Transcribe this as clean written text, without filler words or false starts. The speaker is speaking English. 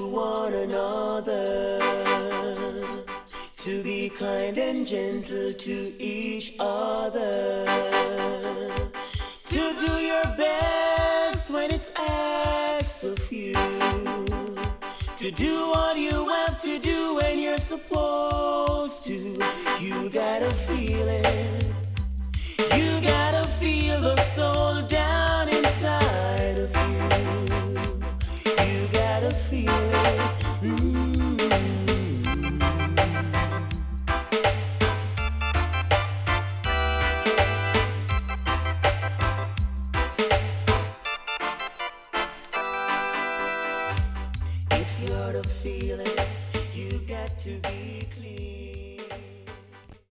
one another, to be kind and gentle to each other, to do your best when it's asked of you, to do what you have to do when you're supposed to. You gotta feel it. You gotta feel the soul down inside of you. You gotta feel it. If you're to feel it, you got to be clean.